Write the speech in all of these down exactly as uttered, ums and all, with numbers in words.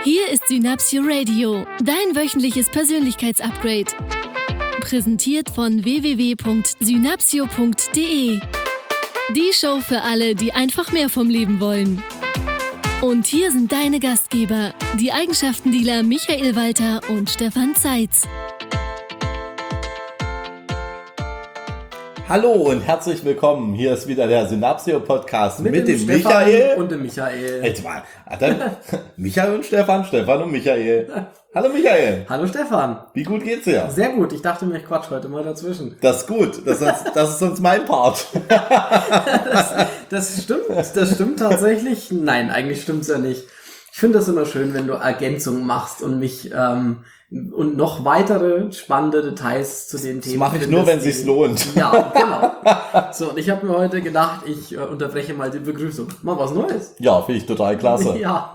Hier ist Synapsio Radio, dein wöchentliches Persönlichkeitsupgrade. Präsentiert von w w w punkt synapsio punkt d e. Die Show für alle, die einfach mehr vom Leben wollen. Und hier sind deine Gastgeber, die Eigenschaftendealer Michael Walter und Stefan Zeitz. Hallo und herzlich willkommen. Hier ist wieder der Synapsio-Podcast mit, mit dem, dem Stefan Michael und dem Michael. Jetzt mal, dann Michael und Stefan, Stefan und Michael. Hallo Michael. Hallo Stefan. Wie gut geht's dir? Sehr gut. Ich dachte mir, ich quatsch heute mal dazwischen. Das ist gut. Das ist, das ist sonst mein Part. das, das stimmt. Das stimmt tatsächlich. Nein, eigentlich stimmt's ja nicht. Ich finde das immer schön, wenn du Ergänzungen machst und mich ähm, und noch weitere spannende Details zu den Themen. Das mache ich nur, wenn es sich lohnt. Ja, genau. So, und ich habe mir heute gedacht, ich äh, unterbreche mal die Begrüßung. Mal was Neues. Ja, finde ich total klasse. Ja.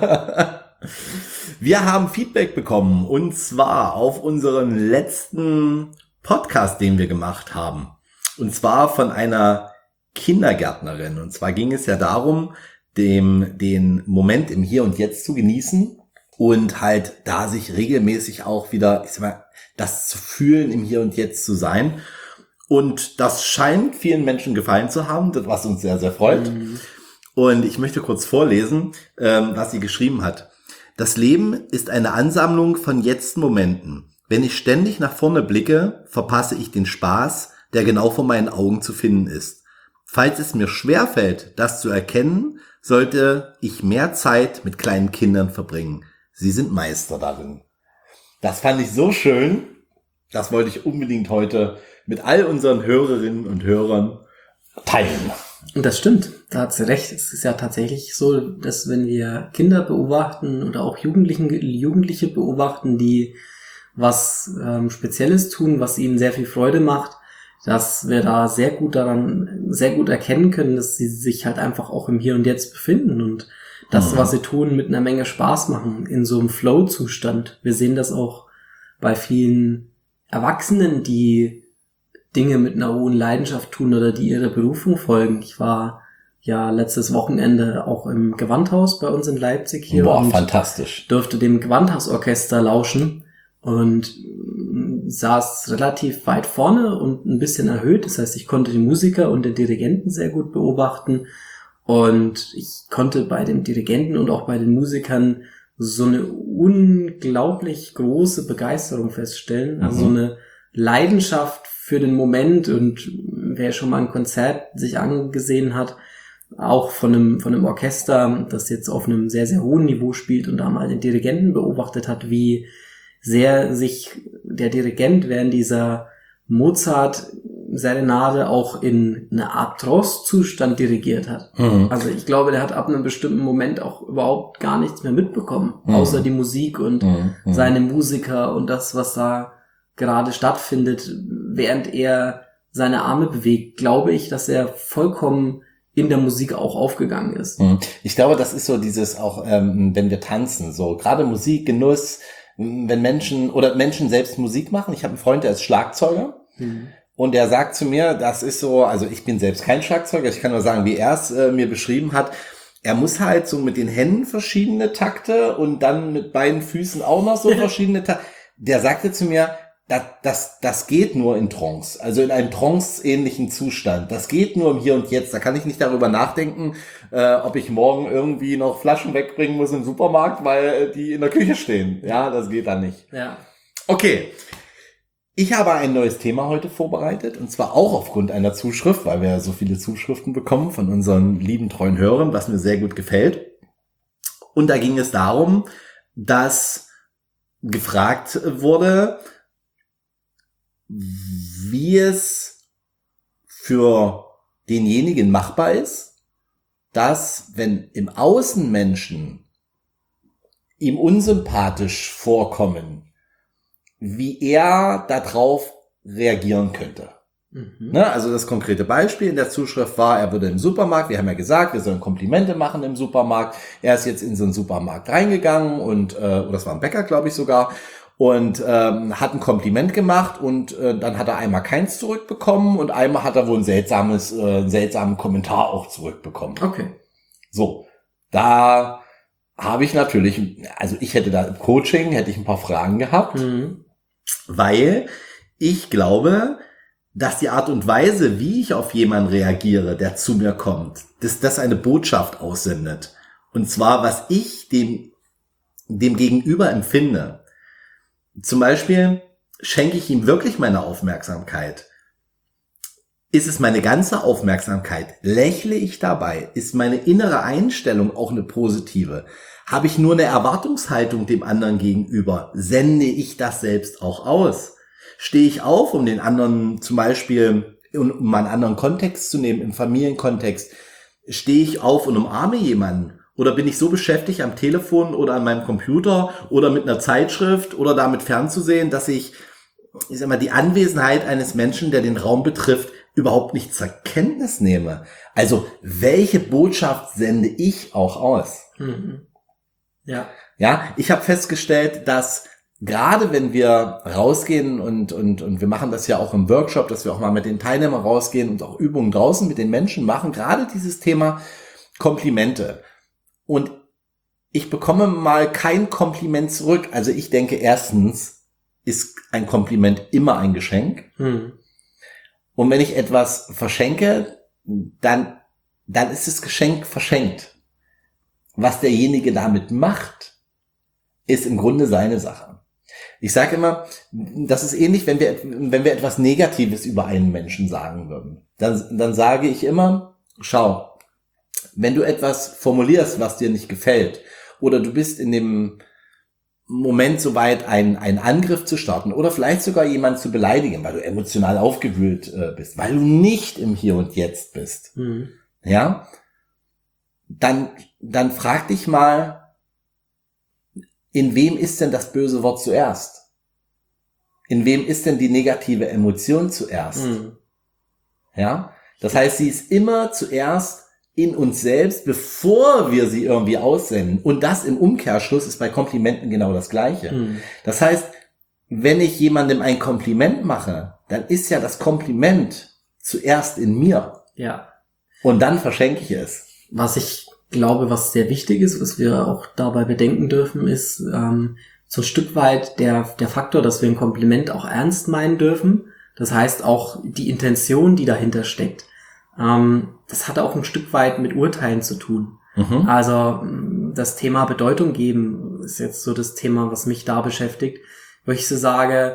Wir haben Feedback bekommen und zwar auf unseren letzten Podcast, den wir gemacht haben. Und zwar von einer Kindergärtnerin. Und zwar ging es ja darum, dem den Moment im Hier und Jetzt zu genießen und halt da sich regelmäßig auch wieder, ich sag mal, das zu fühlen, im Hier und Jetzt zu sein. Und das scheint vielen Menschen gefallen zu haben, was uns sehr, sehr freut. Mhm. Und ich möchte kurz vorlesen, was sie geschrieben hat. Das Leben ist eine Ansammlung von Jetzt-Momenten. Wenn ich ständig nach vorne blicke, verpasse ich den Spaß, der genau vor meinen Augen zu finden ist. Falls es mir schwerfällt, das zu erkennen, sollte ich mehr Zeit mit kleinen Kindern verbringen. Sie sind Meister darin. Das fand ich so schön. Das wollte ich unbedingt heute mit all unseren Hörerinnen und Hörern teilen. Und das stimmt, da hat sie recht. Es ist ja tatsächlich so, dass wenn wir Kinder beobachten oder auch Jugendlichen, Jugendliche beobachten, die was ähm, Spezielles tun, was ihnen sehr viel Freude macht, dass wir da sehr gut daran, sehr gut erkennen können, dass sie sich halt einfach auch im Hier und Jetzt befinden und das, was sie tun, mit einer Menge Spaß machen, in so einem Flow-Zustand. Wir sehen das auch bei vielen Erwachsenen, die Dinge mit einer hohen Leidenschaft tun oder die ihrer Berufung folgen. Ich war ja letztes Wochenende auch im Gewandhaus bei uns in Leipzig hier. Boah, und fantastisch. Durfte dem Gewandhausorchester lauschen und saß relativ weit vorne und ein bisschen erhöht. Das heißt, ich konnte den Musiker und den Dirigenten sehr gut beobachten und ich konnte bei dem Dirigenten und auch bei den Musikern so eine unglaublich große Begeisterung feststellen. Also mhm. so eine Leidenschaft für den Moment, und wer schon mal ein Konzert sich angesehen hat, auch von einem, von einem Orchester, das jetzt auf einem sehr, sehr hohen Niveau spielt und da mal den Dirigenten beobachtet hat, wie sehr sich der Dirigent während dieser Mozart-Serenade auch in eine Art Trance-Zustand dirigiert hat. Mhm. Also ich glaube, der hat ab einem bestimmten Moment auch überhaupt gar nichts mehr mitbekommen, mhm. außer die Musik und mhm. seine Musiker und das, was da gerade stattfindet, während er seine Arme bewegt, glaube ich, dass er vollkommen in der Musik auch aufgegangen ist. Ich glaube, das ist so dieses auch, ähm, wenn wir tanzen, so gerade Musik, Genuss, wenn Menschen oder Menschen selbst Musik machen. Ich habe einen Freund, der ist Schlagzeuger mhm. und der sagt zu mir, das ist so, also ich bin selbst kein Schlagzeuger, ich kann nur sagen, wie er es äh, mir beschrieben hat. Er muss halt so mit den Händen verschiedene Takte und dann mit beiden Füßen auch noch so verschiedene Takte. Der sagte zu mir, Das, das, das geht nur in Trance, also in einem Trance-ähnlichen Zustand. Das geht nur im Hier und Jetzt. Da kann ich nicht darüber nachdenken, äh, ob ich morgen irgendwie noch Flaschen wegbringen muss im Supermarkt, weil äh, die in der Küche stehen. Ja, das geht dann nicht. Ja. Okay. Ich habe ein neues Thema heute vorbereitet, und zwar auch aufgrund einer Zuschrift, weil wir ja so viele Zuschriften bekommen von unseren lieben, treuen Hörern, was mir sehr gut gefällt. Und da ging es darum, dass gefragt wurde, wie es für denjenigen machbar ist, dass, wenn im Außen Menschen ihm unsympathisch vorkommen, wie er darauf reagieren könnte. Mhm. Ne, also das konkrete Beispiel in der Zuschrift war, er würde im Supermarkt, wir haben ja gesagt, wir sollen Komplimente machen im Supermarkt, er ist jetzt in so einen Supermarkt reingegangen und, äh, oder das war ein Bäcker, glaube ich sogar, und ähm, hat ein Kompliment gemacht und äh, dann hat er einmal keins zurückbekommen und einmal hat er wohl ein seltsames, äh, einen seltsamen Kommentar auch zurückbekommen. Okay. So, da habe ich natürlich, also ich hätte da im Coaching, hätte ich ein paar Fragen gehabt, mhm. weil ich glaube, dass die Art und Weise, wie ich auf jemanden reagiere, der zu mir kommt, dass das eine Botschaft aussendet. Und zwar, was ich dem, dem Gegenüber empfinde. Zum Beispiel schenke ich ihm wirklich meine Aufmerksamkeit. Ist es meine ganze Aufmerksamkeit? Lächle ich dabei? Ist meine innere Einstellung auch eine positive? Habe ich nur eine Erwartungshaltung dem anderen gegenüber? Sende ich das selbst auch aus? Stehe ich auf, um den anderen zum Beispiel, um mal einen anderen Kontext zu nehmen, im Familienkontext, stehe ich auf und umarme jemanden? Oder bin ich so beschäftigt am Telefon oder an meinem Computer oder mit einer Zeitschrift oder damit fernzusehen, dass ich, ich sag mal, die Anwesenheit eines Menschen, der den Raum betrifft, überhaupt nicht zur Kenntnis nehme? Also, welche Botschaft sende ich auch aus? Mhm. Ja. Ja, ich habe festgestellt, dass gerade wenn wir rausgehen und, und, und wir machen das ja auch im Workshop, dass wir auch mal mit den Teilnehmern rausgehen und auch Übungen draußen mit den Menschen machen, gerade dieses Thema Komplimente. Und ich bekomme mal kein Kompliment zurück. Also ich denke, erstens ist ein Kompliment immer ein Geschenk. Hm. Und wenn ich etwas verschenke, dann, dann ist das Geschenk verschenkt. Was derjenige damit macht, ist im Grunde seine Sache. Ich sage immer, das ist ähnlich, wenn wir, wenn wir etwas Negatives über einen Menschen sagen würden. Dann, dann sage ich immer, schau, wenn du etwas formulierst, was dir nicht gefällt, oder du bist in dem Moment soweit, einen, einen Angriff zu starten oder vielleicht sogar jemanden zu beleidigen, weil du emotional aufgewühlt äh, bist, weil du nicht im Hier und Jetzt bist, mhm. ja, dann, dann frag dich mal, in wem ist denn das böse Wort zuerst? In wem ist denn die negative Emotion zuerst? Mhm. Ja, das heißt, sie ist immer zuerst in uns selbst, bevor wir sie irgendwie aussenden. Und das im Umkehrschluss ist bei Komplimenten genau das Gleiche. Mhm. Das heißt, wenn ich jemandem ein Kompliment mache, dann ist ja das Kompliment zuerst in mir. Ja. Und dann verschenke ich es. Was ich glaube, was sehr wichtig ist, was wir auch dabei bedenken dürfen, ist ähm, so ein Stück weit der, der Faktor, dass wir ein Kompliment auch ernst meinen dürfen. Das heißt auch die Intention, die dahinter steckt. Ähm, das hat auch ein Stück weit mit Urteilen zu tun. Mhm. Also das Thema Bedeutung geben ist jetzt so das Thema, was mich da beschäftigt, wo ich so sage,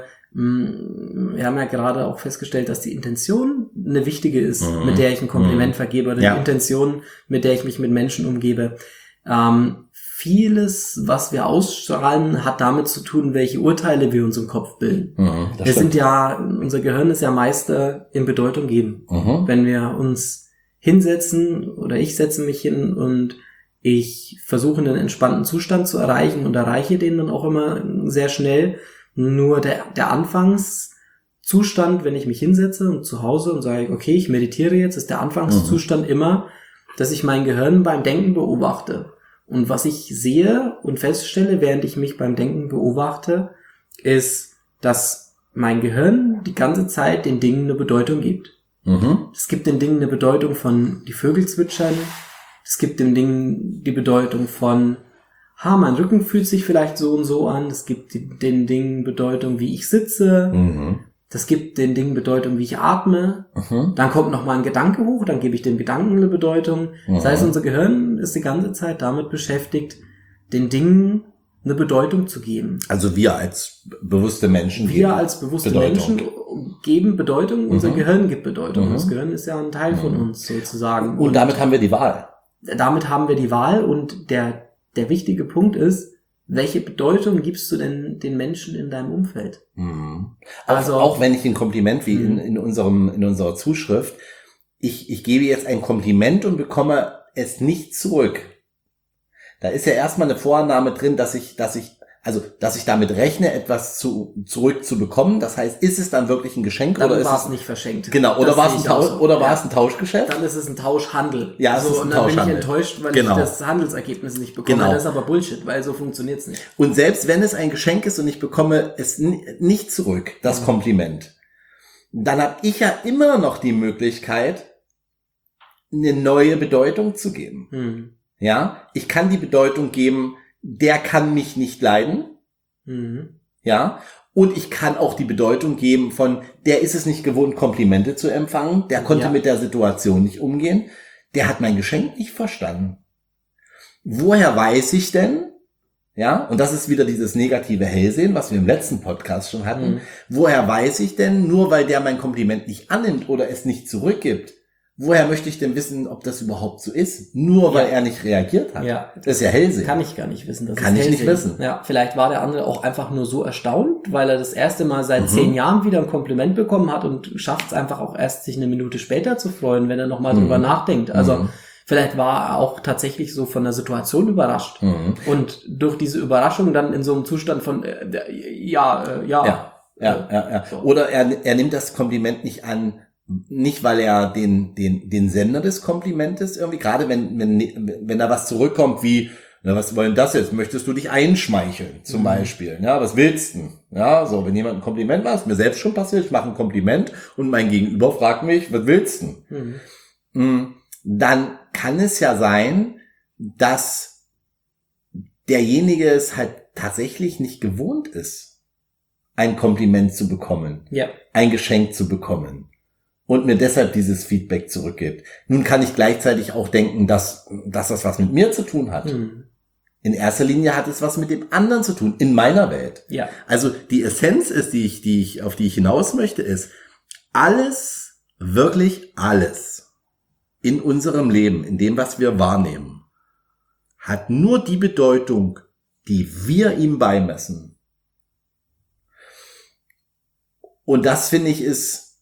wir haben ja gerade auch festgestellt, dass die Intention eine wichtige ist, mhm. mit der ich ein Kompliment mhm. vergebe, oder ja. die Intention, mit der ich mich mit Menschen umgebe. Ähm, vieles, was wir ausstrahlen, hat damit zu tun, welche Urteile wir uns im Kopf bilden. Mhm, wir stimmt. sind ja, unser Gehirn ist ja Meister in Bedeutung geben. Mhm. Wenn wir uns hinsetzen oder ich setze mich hin und ich versuche einen entspannten Zustand zu erreichen und erreiche den dann auch immer sehr schnell. Nur der, der Anfangszustand, wenn ich mich hinsetze und zu Hause und sage, okay, ich meditiere jetzt, ist der Anfangszustand mhm. immer, dass ich mein Gehirn beim Denken beobachte. Und was ich sehe und feststelle, während ich mich beim Denken beobachte, ist, dass mein Gehirn die ganze Zeit den Dingen eine Bedeutung gibt. Mhm. Es gibt den Dingen eine Bedeutung von die Vögel zwitschern, es gibt den Dingen die Bedeutung von ha, mein Rücken fühlt sich vielleicht so und so an. Es gibt die, den Dingen Bedeutung, wie ich sitze. Mhm. Das gibt den Dingen Bedeutung, wie ich atme. Mhm. Dann kommt noch mal ein Gedanke hoch, dann gebe ich dem Gedanken eine Bedeutung. Mhm. Das heißt, unser Gehirn ist die ganze Zeit damit beschäftigt, den Dingen eine Bedeutung zu geben. Also wir als bewusste Menschen. Wir als bewusste Bedeutung. Menschen geben Bedeutung. Mhm. Unser Gehirn gibt Bedeutung. Mhm. Das Gehirn ist ja ein Teil mhm. von uns sozusagen. Und, und damit haben wir die Wahl. Damit haben wir die Wahl und der Der wichtige Punkt ist, welche Bedeutung gibst du denn den Menschen in deinem Umfeld? Mhm. Also auch, auch wenn ich ein Kompliment, wie in, in unserem in unserer Zuschrift, ich ich gebe jetzt ein Kompliment und bekomme es nicht zurück. Da ist ja erstmal eine Vorannahme drin, dass ich dass ich also dass ich damit rechne, etwas zu zurückzubekommen. Das heißt, ist es dann wirklich ein Geschenk dann oder ist war es es nicht verschenkt? Genau, oder war es ein Tausch auch, oder war ja. es ein Tauschgeschäft? Dann ist es ein Tauschhandel. Ja, es so, ist ein und dann Tauschhandel. bin ich enttäuscht, weil genau. ich das Handelsergebnis nicht bekomme. Genau. Das ist aber Bullshit, weil so funktioniert's nicht. Und selbst wenn es ein Geschenk ist und ich bekomme es nicht zurück, das mhm. Kompliment, dann habe ich ja immer noch die Möglichkeit, eine neue Bedeutung zu geben. Mhm. Ja, ich kann die Bedeutung geben, der kann mich nicht leiden. Mhm. Ja, und ich kann auch die Bedeutung geben von, der ist es nicht gewohnt, Komplimente zu empfangen, der konnte Ja. mit der Situation nicht umgehen, der hat mein Geschenk nicht verstanden. Woher weiß ich denn, ja, und das ist wieder dieses negative Hellsehen, was wir im letzten Podcast schon hatten, Mhm. woher weiß ich denn, nur weil der mein Kompliment nicht annimmt oder es nicht zurückgibt, woher möchte ich denn wissen, ob das überhaupt so ist? Nur weil Ja. er nicht reagiert hat. Ja. Das ist ja Hellsehen. Kann ich gar nicht wissen. Das Kann ist ich nicht Hellsehen. wissen. Ja, vielleicht war der andere auch einfach nur so erstaunt, weil er das erste Mal seit Mhm. zehn Jahren wieder ein Kompliment bekommen hat und schafft es einfach auch erst, sich eine Minute später zu freuen, wenn er nochmal Mhm. drüber nachdenkt. Also Mhm. vielleicht war er auch tatsächlich so von der Situation überrascht. Mhm. Und durch diese Überraschung dann in so einem Zustand von, äh, ja, äh, ja. Ja, ja, ja, ja. So. Oder er, er nimmt das Kompliment nicht an, nicht weil er den, den, den Sender des Komplimentes irgendwie, gerade wenn, wenn, wenn da was zurückkommt wie, na, was wollen das jetzt? Möchtest du dich einschmeicheln, zum Mhm. Beispiel? Ja, was willst du? Ja, so, wenn jemand ein Kompliment macht, ist mir selbst schon passiert, ich mache ein Kompliment und mein Gegenüber fragt mich, was willst du? Mhm. Mm, dann kann es ja sein, dass derjenige es halt tatsächlich nicht gewohnt ist, ein Kompliment zu bekommen, Ja. ein Geschenk zu bekommen und mir deshalb dieses Feedback zurückgibt. Nun kann ich gleichzeitig auch denken, dass, dass das was mit mir zu tun hat. Mhm. In erster Linie hat es was mit dem anderen zu tun, in meiner Welt. Ja. Also die Essenz ist, die ich, die ich, auf die ich hinaus möchte, ist, alles, wirklich alles in unserem Leben, in dem, was wir wahrnehmen, hat nur die Bedeutung, die wir ihm beimessen. Und das, finde ich, ist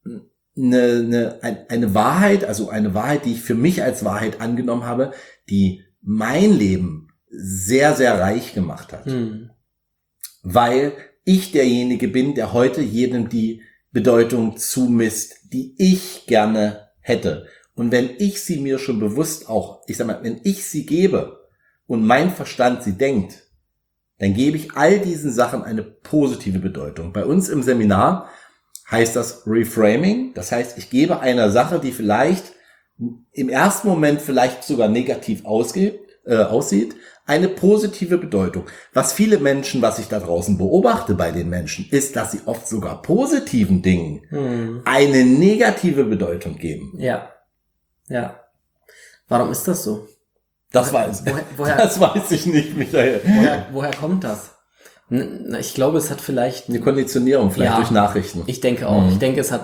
eine, eine, eine Wahrheit, also eine Wahrheit, die ich für mich als Wahrheit angenommen habe, die mein Leben sehr, sehr reich gemacht hat. Mhm. Weil ich derjenige bin, der heute jedem die Bedeutung zumisst, die ich gerne hätte. Und wenn ich sie mir schon bewusst auch, ich sag mal, wenn ich sie gebe und mein Verstand sie denkt, dann gebe ich all diesen Sachen eine positive Bedeutung. Bei uns im Seminar heißt das Reframing. Das heißt, ich gebe einer Sache, die vielleicht im ersten Moment vielleicht sogar negativ ausgeht, äh, aussieht, eine positive Bedeutung. Was viele Menschen, was ich da draußen beobachte bei den Menschen, ist, dass sie oft sogar positiven Dingen Mhm. eine negative Bedeutung geben. Ja. Ja. Warum ist das so? Das weiß, Woher, woher, das weiß ich nicht, Michael. woher, woher kommt das? N- Ich glaube, es hat vielleicht, Eine Konditionierung, vielleicht Ja. durch Nachrichten. ich denke auch, Mhm. ich denke, es hat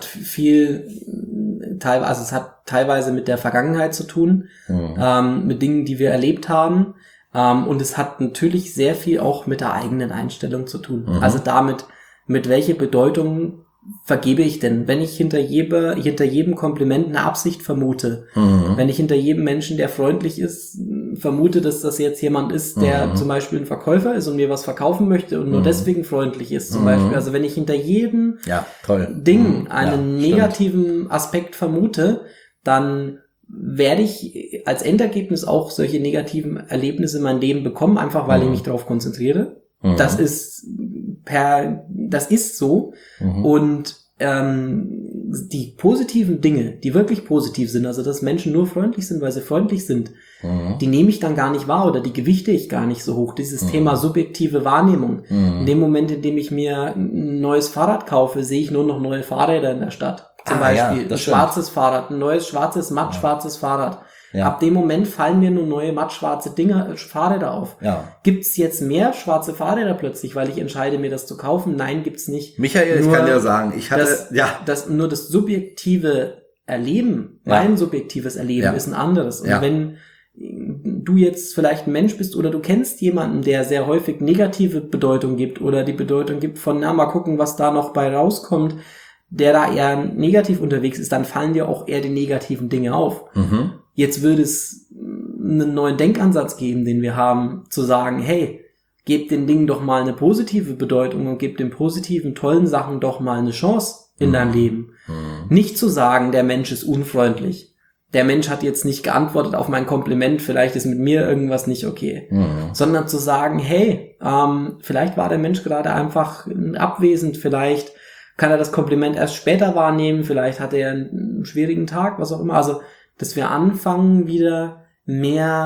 viel, teilweise, also es hat teilweise mit der Vergangenheit zu tun, Mhm. ähm, mit Dingen, die wir erlebt haben. Ähm, und es hat natürlich sehr viel auch mit der eigenen Einstellung zu tun. Mhm. Also damit, mit welcher Bedeutung vergebe ich denn? Wenn ich hinter, jede, hinter jedem Kompliment eine Absicht vermute, Mhm. wenn ich hinter jedem Menschen, der freundlich ist, vermute, dass das jetzt jemand ist, der Mhm. zum Beispiel ein Verkäufer ist und mir was verkaufen möchte und nur Mhm. deswegen freundlich ist zum Mhm. Beispiel. Also wenn ich hinter jedem Ja, toll. Ding Mhm. einen Ja, negativen Aspekt vermute, dann werde ich als Endergebnis auch solche negativen Erlebnisse in meinem Leben bekommen, einfach weil Mhm. ich mich darauf konzentriere. Mhm. Das ist per, das ist so. Mhm. Und ähm, die positiven Dinge, die wirklich positiv sind, also dass Menschen nur freundlich sind, weil sie freundlich sind, Mhm. die nehme ich dann gar nicht wahr oder die gewichte ich gar nicht so hoch. Dieses Mhm. Thema subjektive Wahrnehmung. Mhm. In dem Moment, in dem ich mir ein neues Fahrrad kaufe, sehe ich nur noch neue Fahrräder in der Stadt. Zum Ah, ja, Beispiel ein das stimmt. schwarzes Fahrrad, ein neues schwarzes, mattschwarzes Fahrrad. Ja. Ab dem Moment fallen mir nur neue mattschwarze Dinger, äh, Fahrräder auf. Ja. Gibt's jetzt mehr schwarze Fahrräder plötzlich, weil ich entscheide, mir das zu kaufen? Nein, gibt's nicht. Michael, ich Nur kann dir sagen, ich hatte, das, ja, das, nur das subjektive Erleben, Ja. mein subjektives Erleben Ja. ist ein anderes. Und Ja. wenn du jetzt vielleicht ein Mensch bist oder du kennst jemanden, der sehr häufig negative Bedeutung gibt oder die Bedeutung gibt von, na, mal gucken, was da noch bei rauskommt, der da eher negativ unterwegs ist, dann fallen dir auch eher die negativen Dinge auf. mhm. Jetzt würde es einen neuen Denkansatz geben, den wir haben, zu sagen, hey, gebt den Dingen doch mal eine positive Bedeutung und gebt den positiven, tollen Sachen doch mal eine Chance in Mhm. deinem Leben. Mhm. Nicht zu sagen, der Mensch ist unfreundlich. Der Mensch hat jetzt nicht geantwortet auf mein Kompliment, vielleicht ist mit mir irgendwas nicht okay. Mhm. Sondern zu sagen, hey, ähm, vielleicht war der Mensch gerade einfach abwesend, vielleicht kann er das Kompliment erst später wahrnehmen, vielleicht hat er einen schwierigen Tag, was auch immer. Also, dass wir anfangen, wieder mehr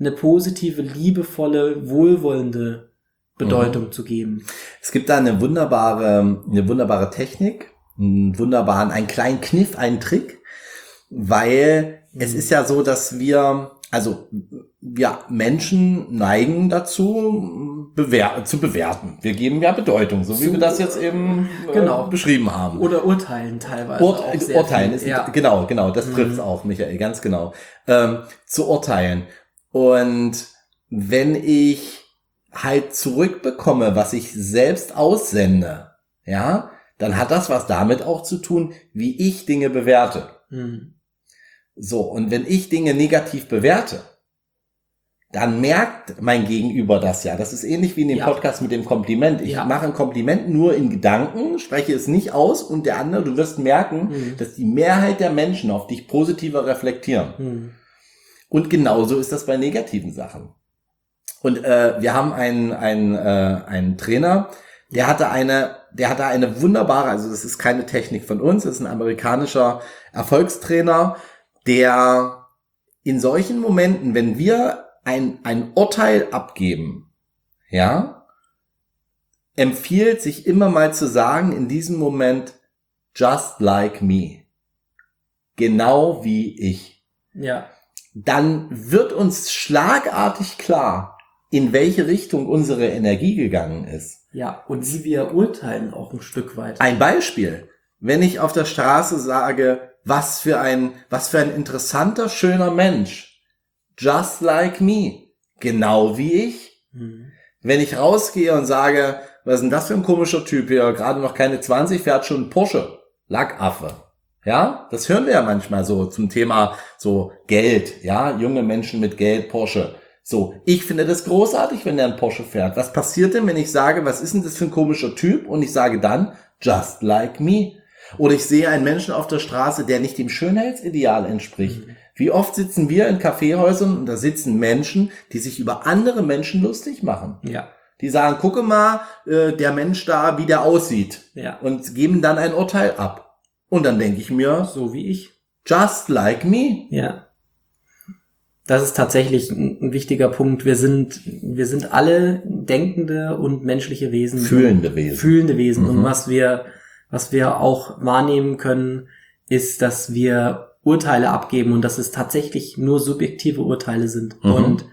eine positive, liebevolle, wohlwollende Bedeutung mhm. zu geben. Es gibt da eine wunderbare, eine wunderbare Technik, einen wunderbaren, einen kleinen Kniff, einen Trick, weil mhm. es ist ja so, dass wir, also ja, Menschen neigen dazu, bewer- zu bewerten. Wir geben ja Bedeutung, so wie zu, wir das jetzt eben äh, genau. beschrieben haben. Oder urteilen teilweise. Ur- auch sehr urteilen viel. ist ja. genau, genau, das mhm. trifft es auch, Michael, ganz genau. Ähm, zu urteilen. Und wenn ich halt zurückbekomme, was ich selbst aussende, ja, dann hat das was damit auch zu tun, wie ich Dinge bewerte. Mhm. So, und wenn ich Dinge negativ bewerte, dann merkt mein Gegenüber das ja. Das ist ähnlich wie in dem ja. Podcast mit dem Kompliment. Ich ja. mache ein Kompliment nur in Gedanken, spreche es nicht aus und der andere, du wirst merken, mhm. dass die Mehrheit der Menschen auf dich positiver reflektieren. Mhm. Und genauso ist das bei negativen Sachen. Und äh, wir haben einen, einen, äh, einen Trainer, der hatte eine, der hatte eine wunderbare, also das ist keine Technik von uns, das ist ein amerikanischer Erfolgstrainer, der in solchen Momenten, wenn wir ein, ein Urteil abgeben, ja, empfiehlt sich immer mal zu sagen, in diesem Moment, just like me. Genau wie ich. Ja. Dann wird uns schlagartig klar, in welche Richtung unsere Energie gegangen ist. Ja, und wie wir urteilen auch ein Stück weit. Ein Beispiel. Wenn ich auf der Straße sage, was für ein, was für ein interessanter, schöner Mensch. Just like me. Genau wie ich. Mhm. Wenn ich rausgehe und sage, was ist denn das für ein komischer Typ hier? Gerade noch keine zwanzig, fährt schon einen Porsche. Lackaffe. Ja, das hören wir ja manchmal so zum Thema so Geld. Ja, junge Menschen mit Geld, Porsche. So, ich finde das großartig, wenn der einen Porsche fährt. Was passiert denn, wenn ich sage, was ist denn das für ein komischer Typ? Und ich sage dann, just like me. Oder ich sehe einen Menschen auf der Straße, der nicht dem Schönheitsideal entspricht. Mhm. Wie oft sitzen wir in Kaffeehäusern und da sitzen Menschen, die sich über andere Menschen lustig machen. Ja. Die sagen, gucke mal, äh, der Mensch da, wie der aussieht. Ja. Und geben dann ein Urteil ab. Und dann denke ich mir, so wie ich. Just like me. Ja. Das ist tatsächlich ein wichtiger Punkt. Wir sind, wir sind alle denkende und menschliche Wesen. Fühlende Wesen. Fühlende Wesen. Mhm. Und was wir, was wir auch wahrnehmen können, ist, dass wir Urteile abgeben und dass es tatsächlich nur subjektive Urteile sind. Mhm. Und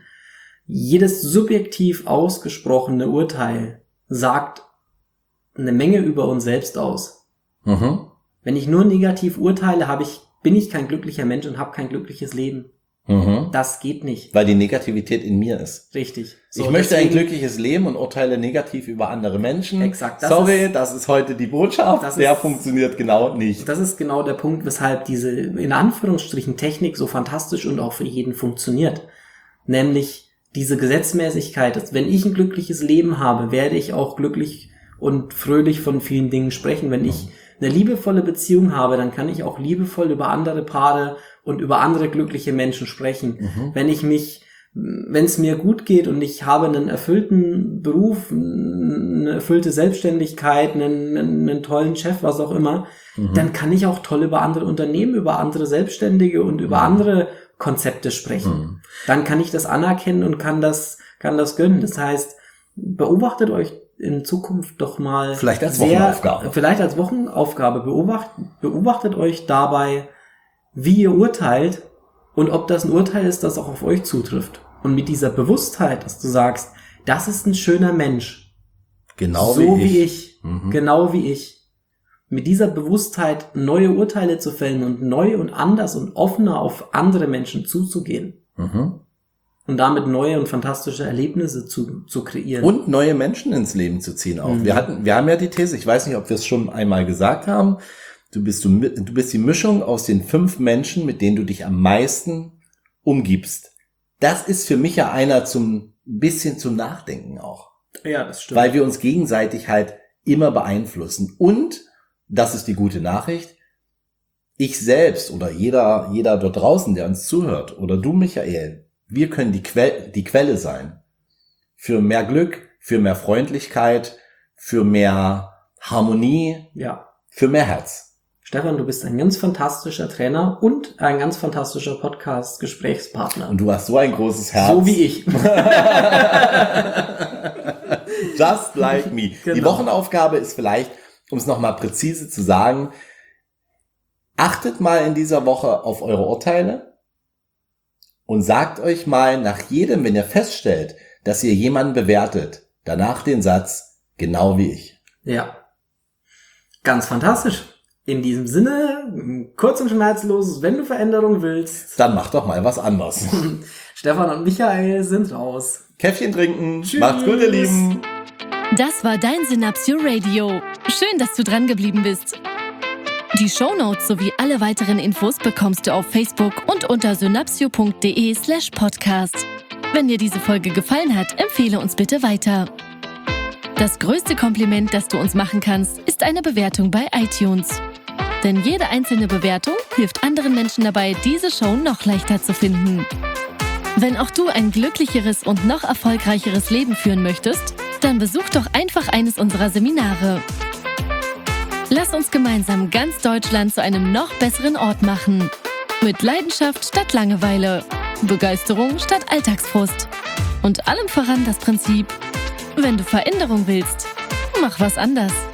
jedes subjektiv ausgesprochene Urteil sagt eine Menge über uns selbst aus. Mhm. Wenn ich nur negativ urteile, habe ich, bin ich kein glücklicher Mensch und habe kein glückliches Leben. Mhm. Das geht nicht. Weil die Negativität in mir ist. Richtig. So, ich möchte deswegen ein glückliches Leben und urteile negativ über andere Menschen. Exakt. Das Sorry, ist, das ist heute die Botschaft. Das Der ist, funktioniert genau nicht. Das ist genau der Punkt, weshalb diese, in Anführungsstrichen, Technik so fantastisch und auch für jeden funktioniert. Nämlich diese Gesetzmäßigkeit, dass wenn ich ein glückliches Leben habe, werde ich auch glücklich und fröhlich von vielen Dingen sprechen. Wenn ich eine liebevolle Beziehung habe, dann kann ich auch liebevoll über andere Paare und über andere glückliche Menschen sprechen. Mhm. Wenn ich mich, wenn es mir gut geht und ich habe einen erfüllten Beruf, eine erfüllte Selbstständigkeit, einen, einen tollen Chef, was auch immer, mhm. dann kann ich auch toll über andere Unternehmen, über andere Selbstständige und über mhm. andere Konzepte sprechen. Mhm. Dann kann ich das anerkennen und kann das, kann das gönnen. Das heißt, beobachtet euch in Zukunft doch mal vielleicht als sehr, Wochenaufgabe. Vielleicht als Wochenaufgabe beobachtet, beobachtet euch dabei, wie ihr urteilt und ob das ein Urteil ist, das auch auf euch zutrifft. Und mit dieser Bewusstheit, dass du sagst, das ist ein schöner Mensch. Genau so wie ich. wie ich. Mhm. Genau wie ich. Mit dieser Bewusstheit neue Urteile zu fällen und neu und anders und offener auf andere Menschen zuzugehen. Mhm. Und damit neue und fantastische Erlebnisse zu, zu kreieren. Und neue Menschen ins Leben zu ziehen auch. Mhm. Wir hatten, wir haben ja die These, ich weiß nicht, ob wir es schon einmal gesagt haben, du bist, du, du bist die Mischung aus den fünf Menschen, mit denen du dich am meisten umgibst. Das ist für mich ja einer zum, bisschen zum Nachdenken auch. Ja, das stimmt. Weil wir uns gegenseitig halt immer beeinflussen. Und, das ist die gute Nachricht, ich selbst oder jeder, jeder dort draußen, der uns zuhört, oder du, Michael, wir können die, que- die Quelle sein für mehr Glück, für mehr Freundlichkeit, für mehr Harmonie, ja. für mehr Herz. Stefan, du bist ein ganz fantastischer Trainer und ein ganz fantastischer Podcast-Gesprächspartner. Und du hast so ein großes Herz. So wie ich. Just like me. Genau. Die Wochenaufgabe ist vielleicht, um es nochmal präzise zu sagen, achtet mal in dieser Woche auf eure Urteile und sagt euch mal nach jedem, wenn ihr feststellt, dass ihr jemanden bewertet, danach den Satz, genau wie ich. Ja. Ganz fantastisch. In diesem Sinne, kurz und schmerzlos, wenn du Veränderung willst. Dann mach doch mal was anderes. Stefan und Michael sind raus. Käffchen trinken. Tschüss. Macht's gut, ihr Lieben. Das war dein Synapsio Radio. Schön, dass du dran geblieben bist. Die Shownotes sowie alle weiteren Infos bekommst du auf Facebook und unter synapsio.de slash podcast. Wenn dir diese Folge gefallen hat, empfehle uns bitte weiter. Das größte Kompliment, das du uns machen kannst, ist eine Bewertung bei iTunes. Denn jede einzelne Bewertung hilft anderen Menschen dabei, diese Show noch leichter zu finden. Wenn auch du ein glücklicheres und noch erfolgreicheres Leben führen möchtest, dann besuch doch einfach eines unserer Seminare. Lass uns gemeinsam ganz Deutschland zu einem noch besseren Ort machen. Mit Leidenschaft statt Langeweile, Begeisterung statt Alltagsfrust und allem voran das Prinzip: wenn du Veränderung willst, mach was anders.